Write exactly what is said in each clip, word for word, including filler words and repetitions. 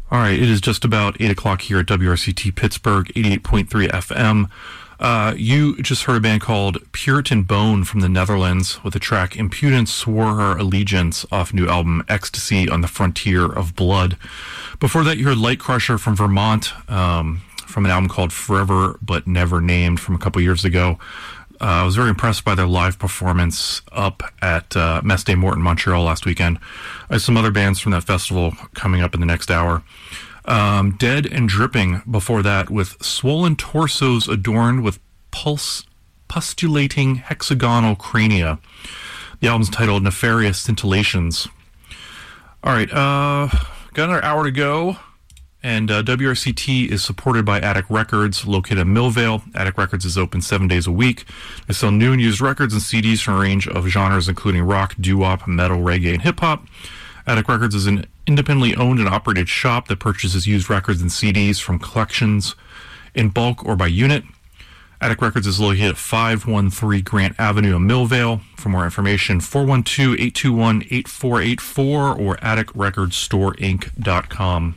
All right, it is just about eight o'clock here at W R C T Pittsburgh, eighty-eight point three F M. Uh, you just heard a band called Puritan Bone from the Netherlands with the track Impudence Swore Her Allegiance off new album Ecstasy on the Frontier of Blood. Before that, you heard Light Crusher from Vermont um, from an album called Forever But Never Named from a couple years ago. Uh, I was very impressed by their live performance up at uh, Messe des Morts in Montreal last weekend. I have some other bands from that festival coming up in the next hour. Um, Dead and Dripping before that with Swollen Torsos Adorned with pulse Pustulating Hexagonal Crania. The album's titled Nefarious Scintillations. All right, uh, got another hour to go. And uh, W R C T is supported by Attic Records, located in Millvale. Attic Records is open seven days a week. They sell new and used records and C Ds from a range of genres, including rock, doo-wop, metal, reggae, and hip-hop. Attic Records is an independently owned and operated shop that purchases used records and C Ds from collections in bulk or by unit. Attic Records is located at five one three Grant Avenue in Millvale. For more information, four one two, eight two one, eight four eight four or attic records store inc dot com.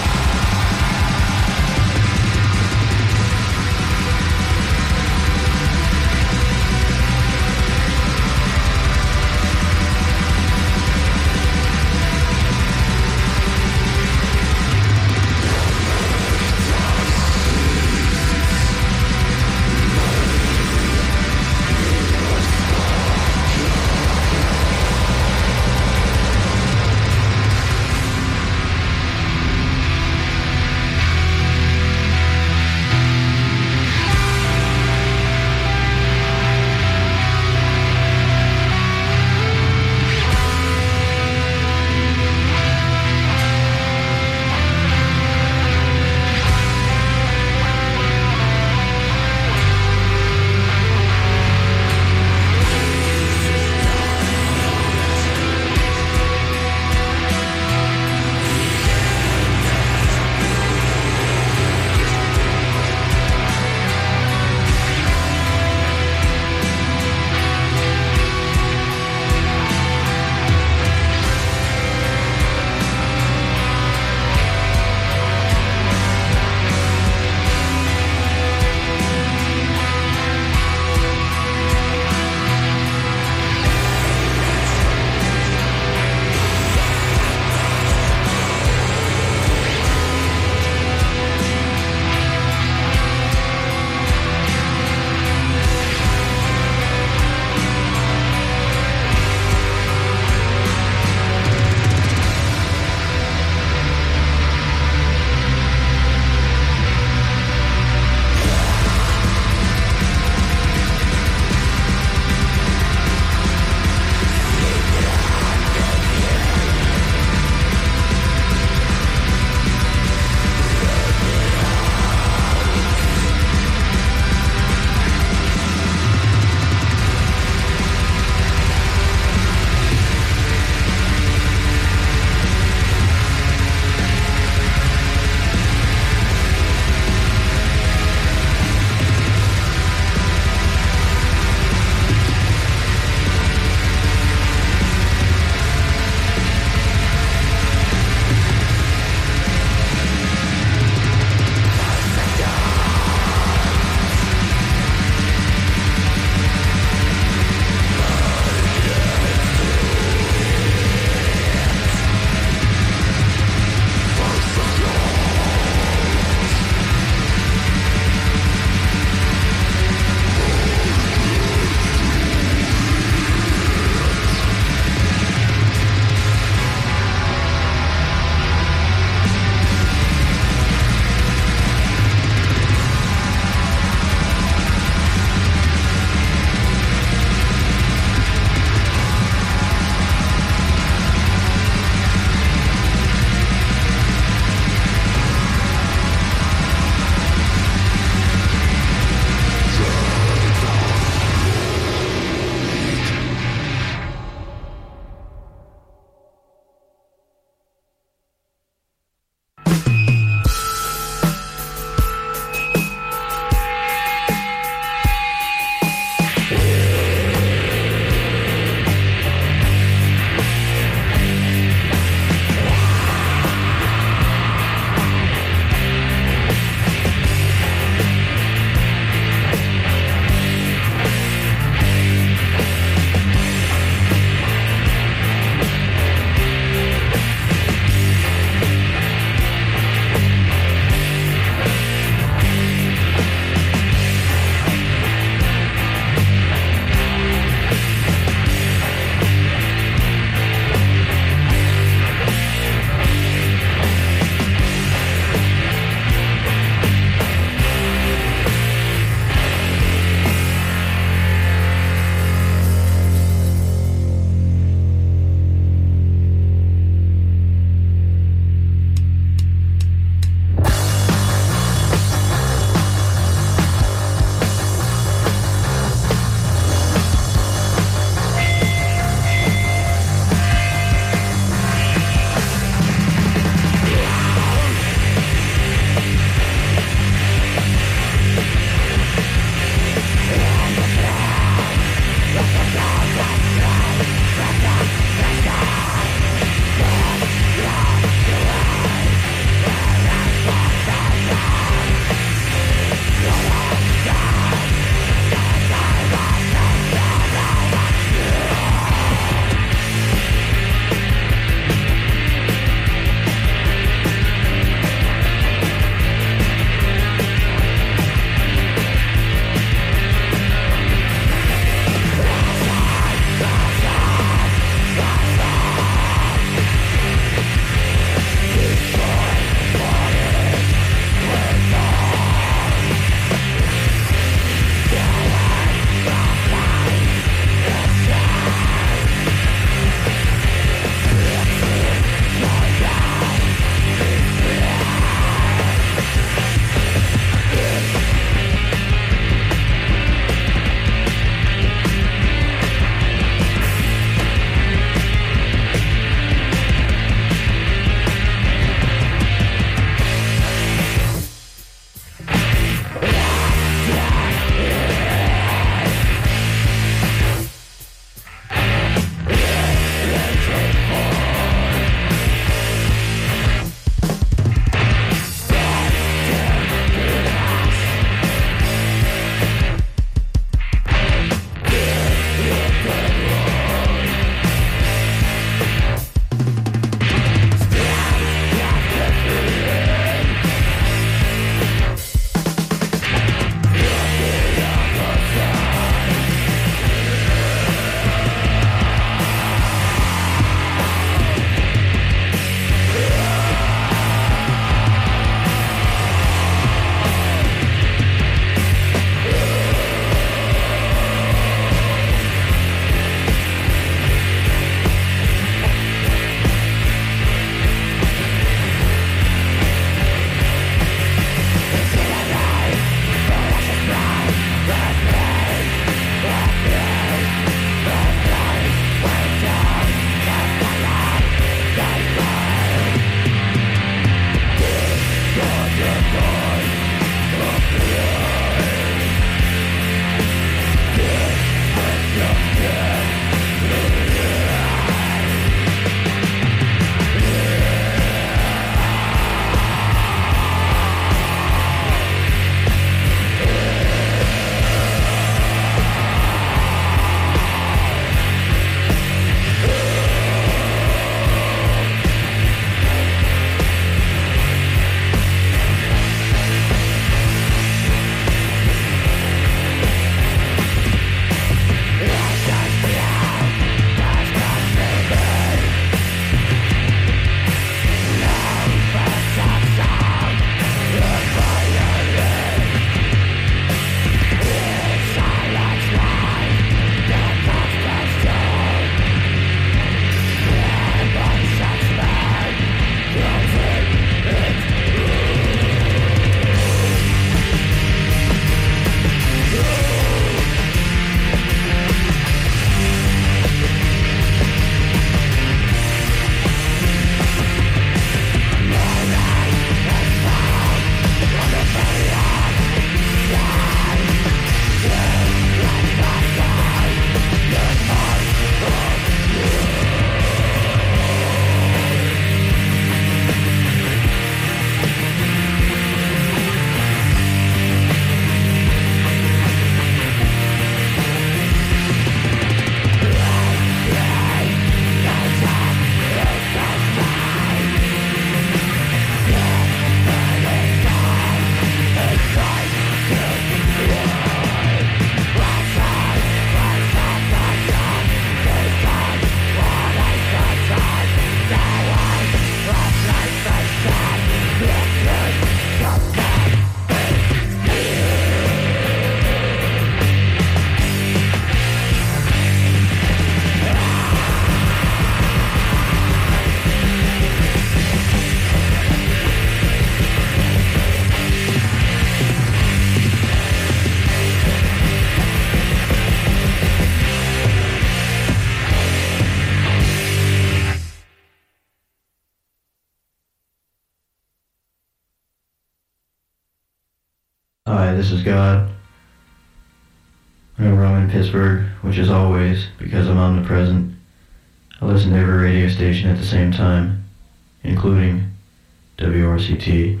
Hi, this is God. Whenever I'm in Pittsburgh, which is always because I'm omnipresent, I listen to every radio station at the same time, including W R C T.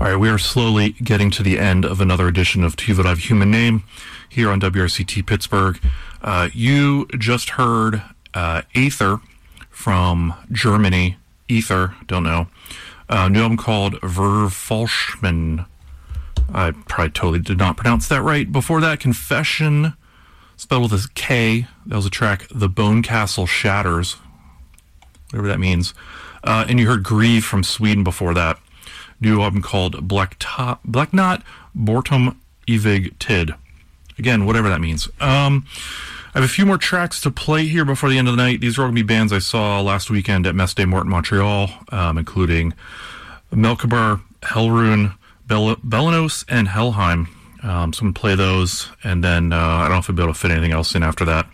All right, we are slowly getting to the end of another edition of Tu veux Human Name here on W R C T Pittsburgh. Uh, you just heard uh, Aether from Germany. Ether, don't know. A new album called Verfalschmann. I probably totally did not pronounce that right. Before that, Confession, spelled with a K. That was a track, The Bone Castle Shatters, whatever that means. Uh, and you heard Grieve from Sweden before that. New album called Black Blacknot Bortom Evig Tid. Again, whatever that means. Um, I have a few more tracks to play here before the end of the night. These are all going to be bands I saw last weekend at Messe des Morts in Montreal, um, including Melchior, Hellrune, Bel- Belenos, and Helheim. Um, so I'm going to play those, and then uh, I don't know if I'll be able to fit anything else in after that.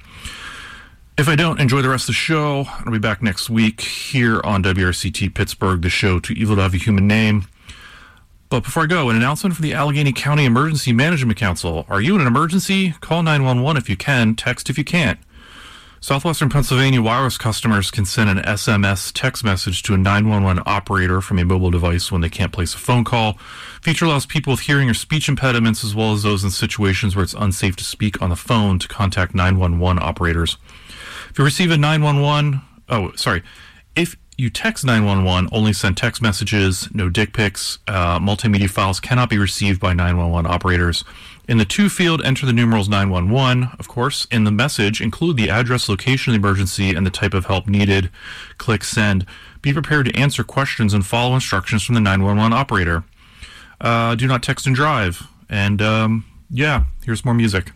If I don't, enjoy the rest of the show. I'll be back next week here on W R C T Pittsburgh, the show Tu veux Human Name. But before I go, an announcement from the Allegheny County Emergency Management Council. Are you in an emergency? Call nine one one if you can. Text if you can't. Southwestern Pennsylvania wireless customers can send an S M S text message to a nine one one operator from a mobile device when they can't place a phone call. Feature allows people with hearing or speech impediments, as well as those in situations where it's unsafe to speak on the phone, to contact nine one one operators. If you receive a nine one one, oh, sorry, if you text nine one one, only send text messages, no dick pics. Uh, multimedia files cannot be received by nine one one operators. In the to field, enter the numerals nine one one, of course. In the message, include the address, location of the emergency, and the type of help needed. Click send. Be prepared to answer questions and follow instructions from the nine one one operator. Uh, do not text and drive. And, um, yeah, here's more music.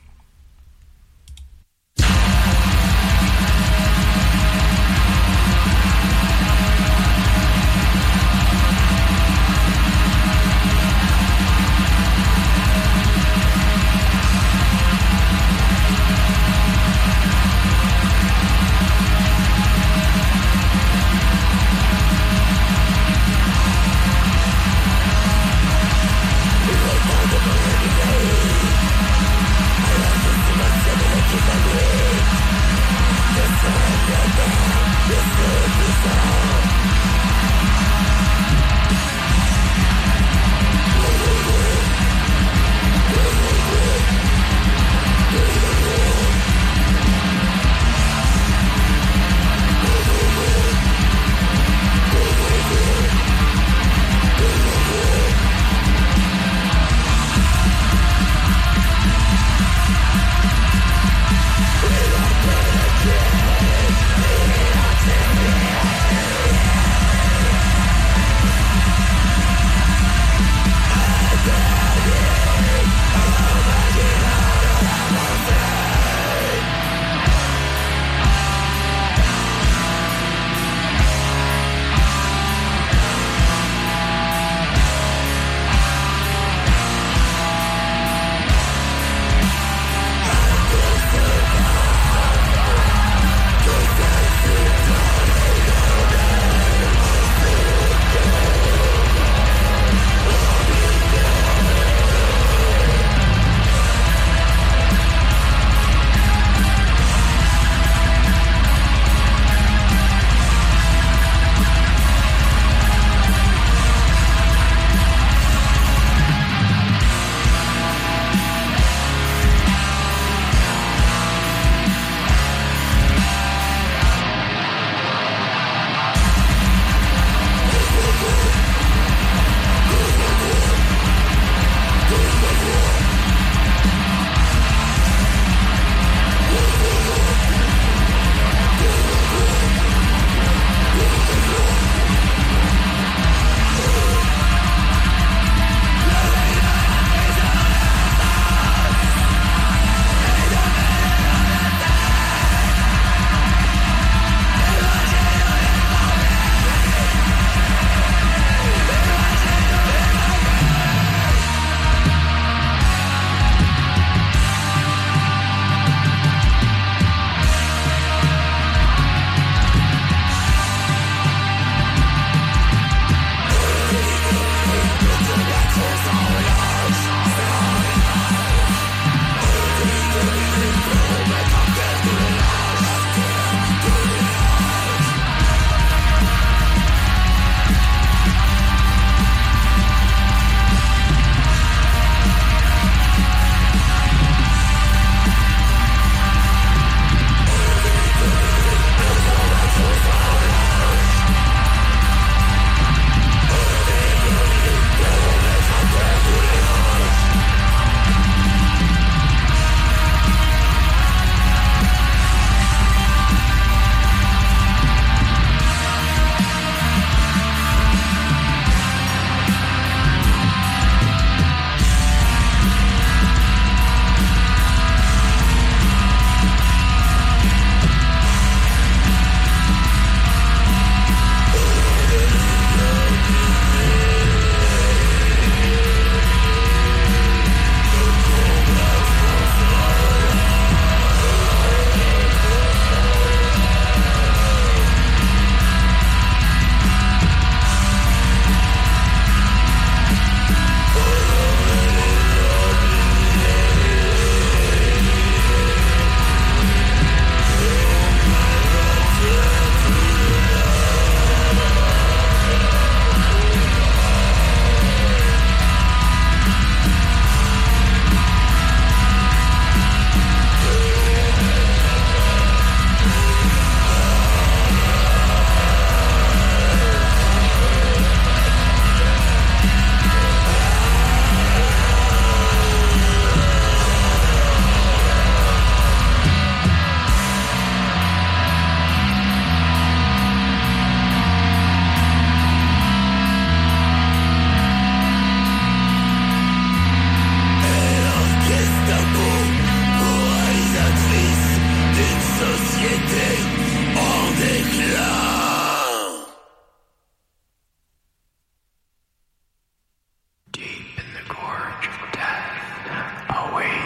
I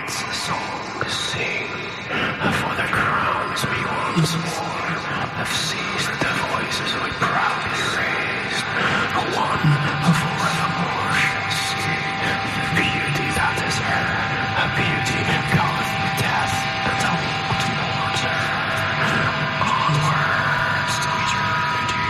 hearts a song to sing, for the crowns be once more have ceased, the voices we proudly raised, one who forevermore shall see the beauty that is her, a beauty goeth with death and hope towards her, onwards to eternity.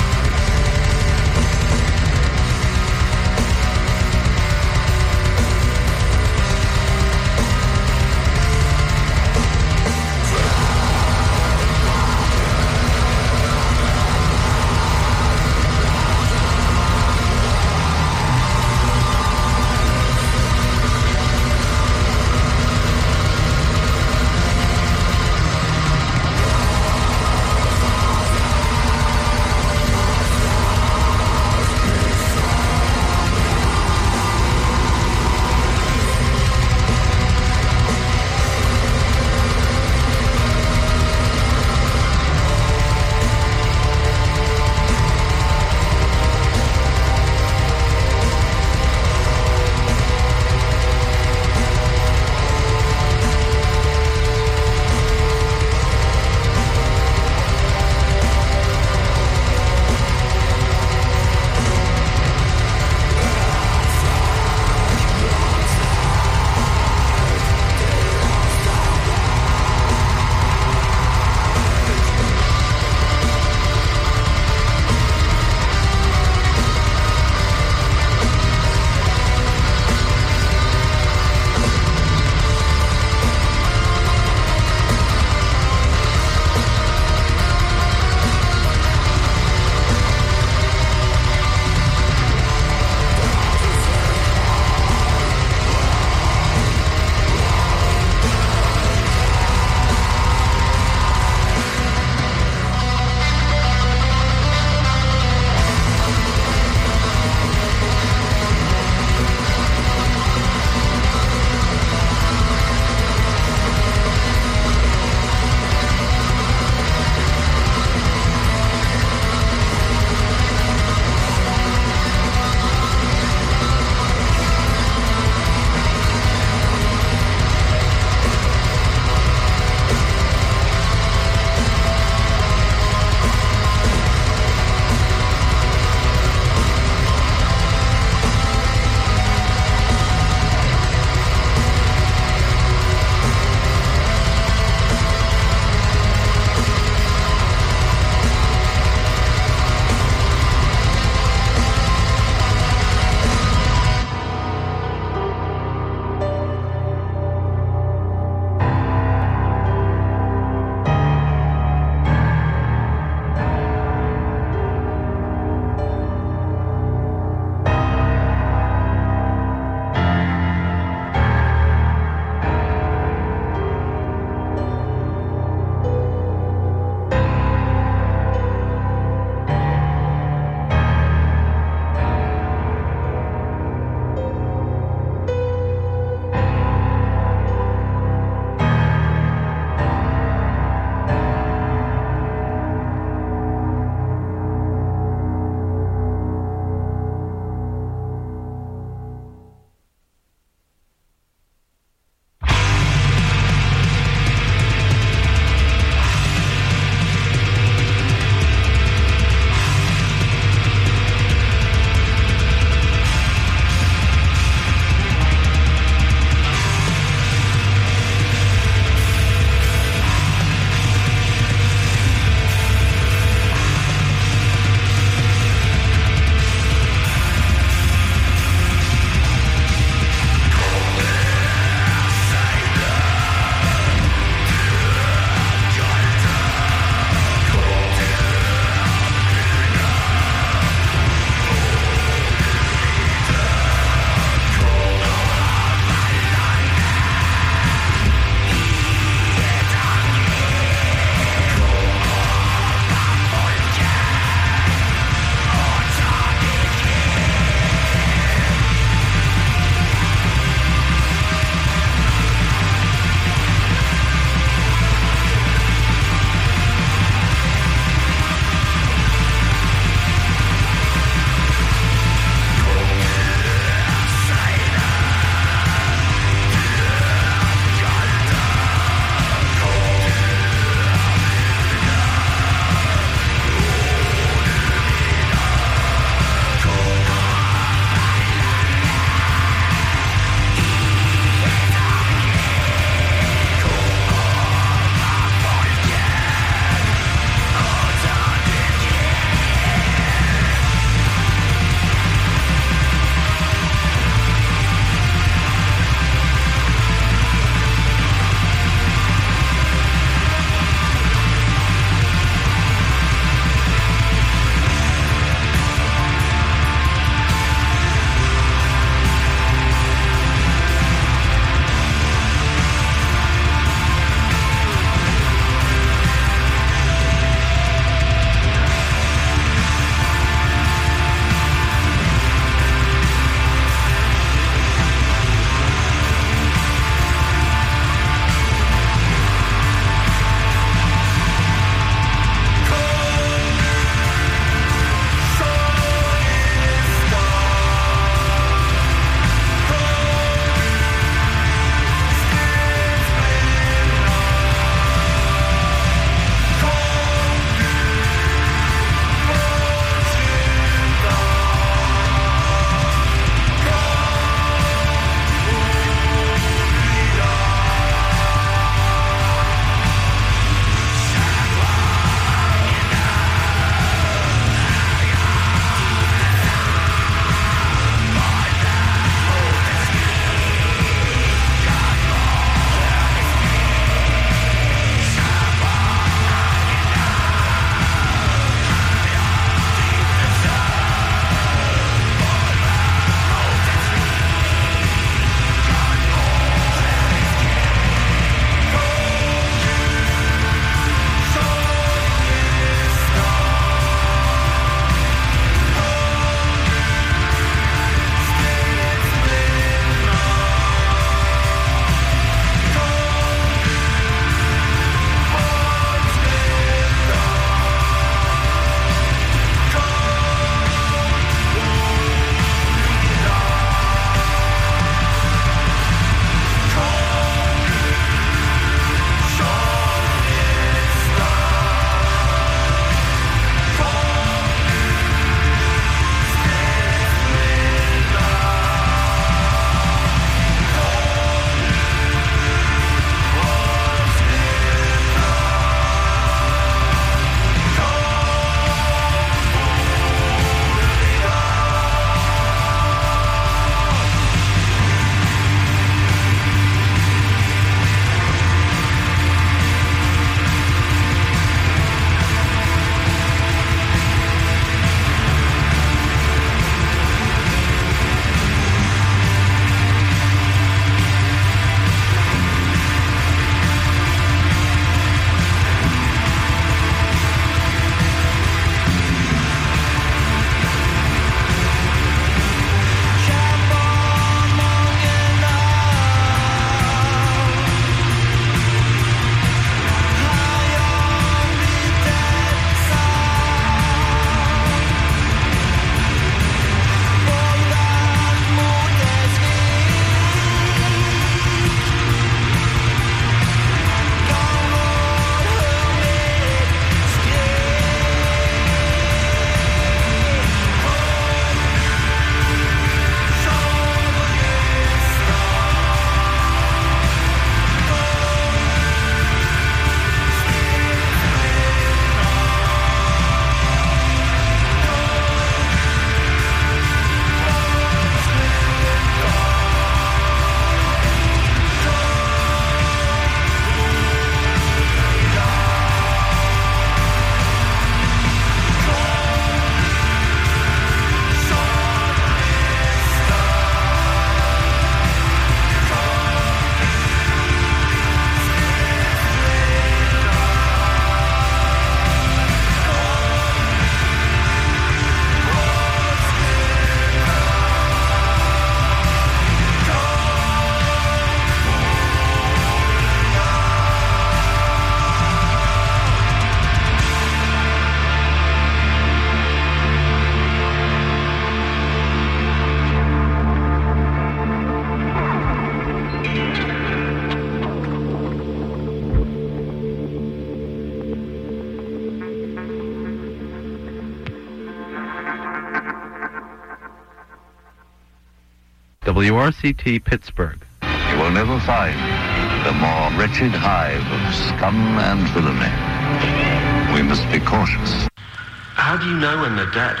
W R C T Pittsburgh. You will never find the more wretched hive of scum and villainy. We must be cautious. How do you know when they're dead?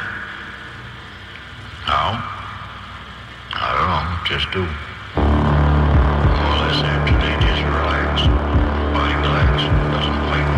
How? I don't know, just do. All I say today is relax. Body relax, doesn't wait.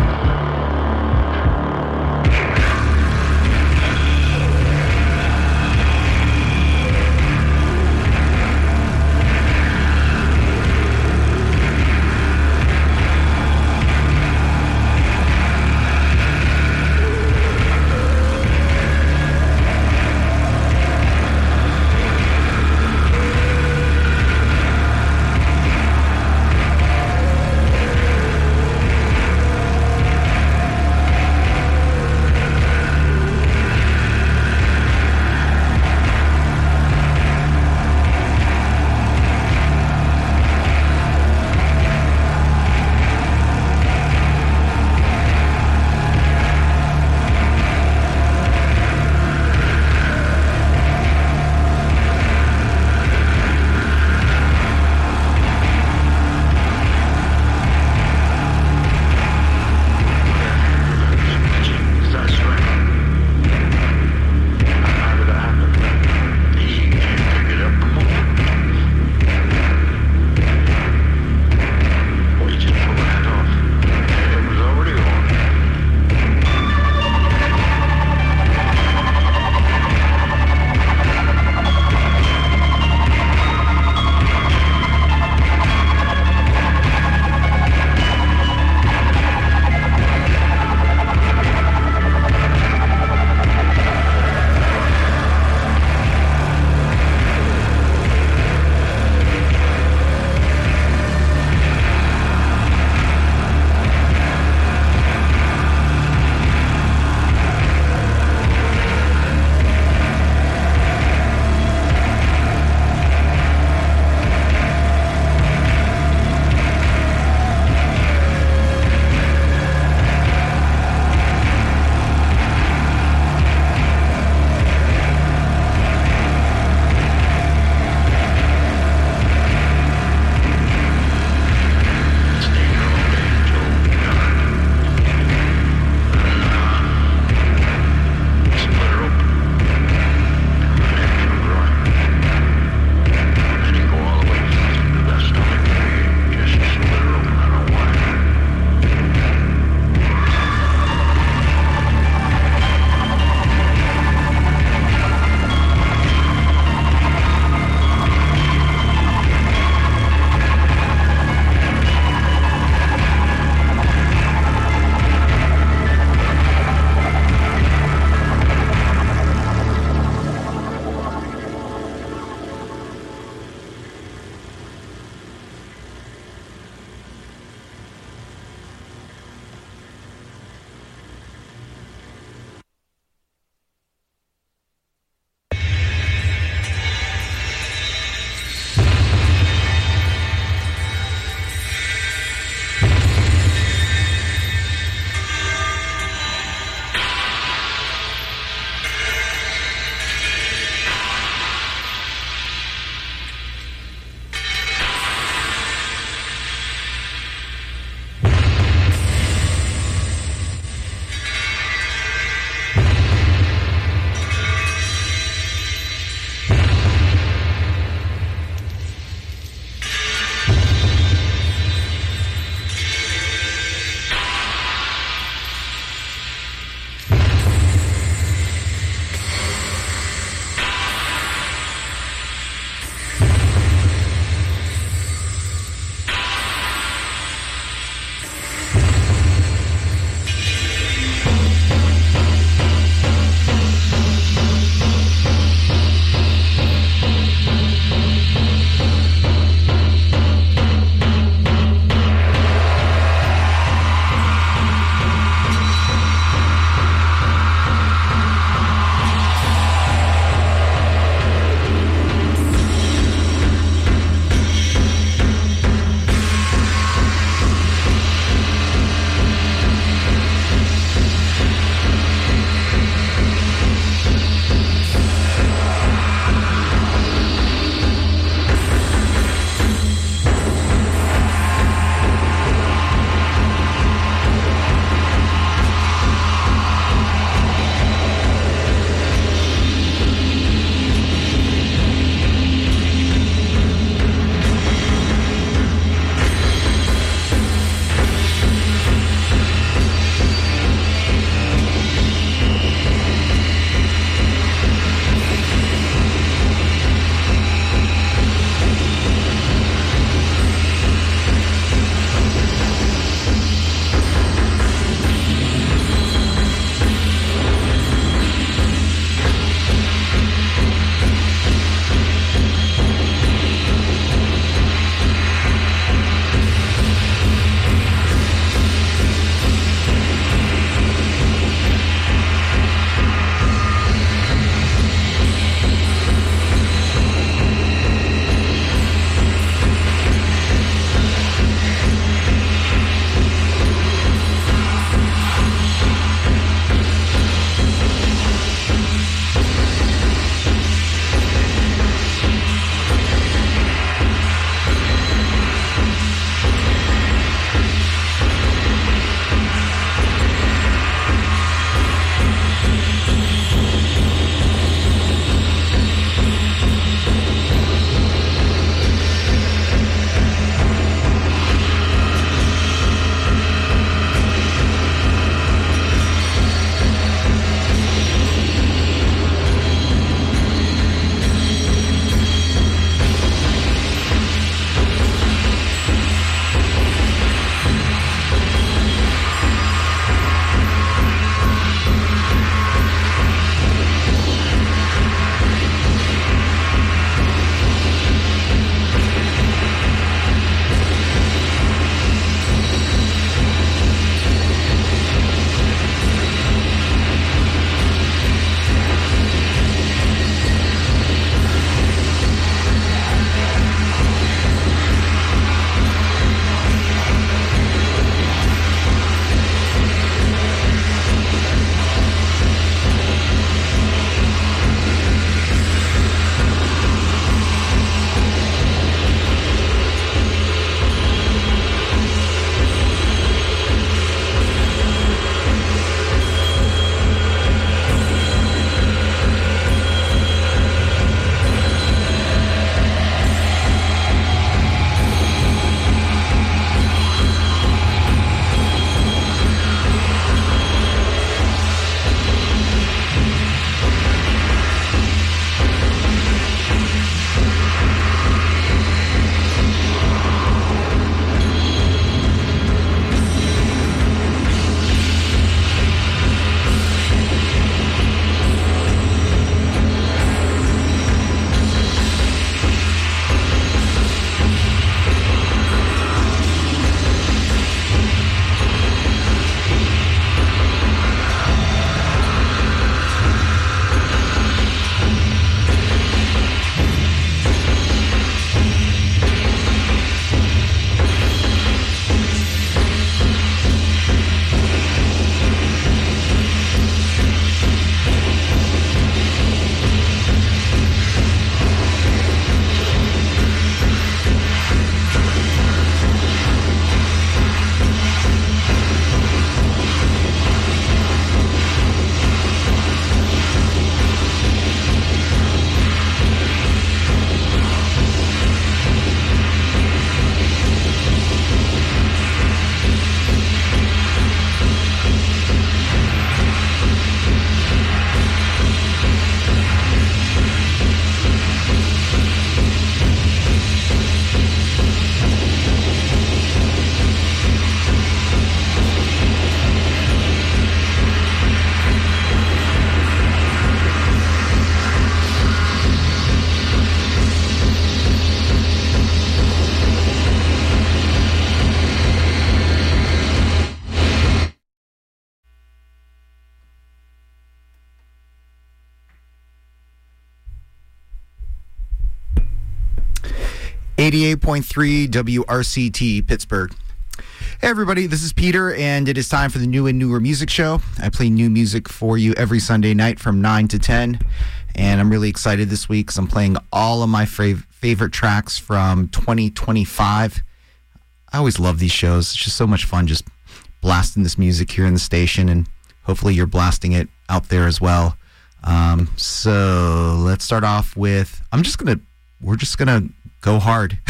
eighty-eight point three W R C T Pittsburgh. Hey everybody, this is Peter, and it is time for the New and Newer Music Show. I play new music for you every Sunday night from nine to ten, and I'm really excited this week because I'm playing all of my fav- favorite tracks from twenty twenty-five. I always love these shows. It's just so much fun just blasting this music here in the station, and hopefully you're blasting it out there as well. Um, so let's start off with, I'm just going to, we're just going to go hard.